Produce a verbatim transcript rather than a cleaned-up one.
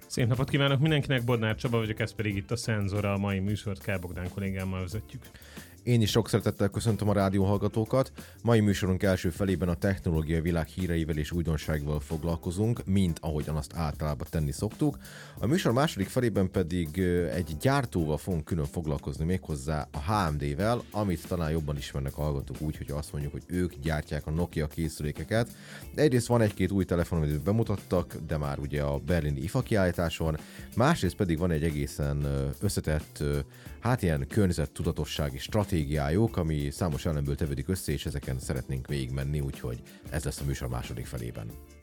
Szép napot kívánok mindenkinek, Bodnár Csaba vagyok, ez pedig itt a Szenzora, a mai műsort Kál Bogdán kollégámmal vezetjük. Én is sok szeretettel köszöntöm a rádióhallgatókat. Mai műsorunk első felében a technológiai világ híreivel és újdonsággal foglalkozunk, mint ahogyan azt általában tenni szoktuk. A műsor második felében pedig egy gyártóval fogunk külön foglalkozni, méghozzá a há em dé-vel, amit talán jobban ismernek a hallgatók úgy, hogy azt mondjuk, hogy ők gyártják a Nokia készülékeket. De egyrészt van egy-két új telefon, amit bemutattak, de már ugye a berlini i fá kiállításon, másrészt pedig van egy egészen összetett, hát ilyen környezettudatossági stratégiájuk, ami számos elemből tevődik össze, és ezeken szeretnénk végigmenni, úgyhogy ez lesz a műsor második felében.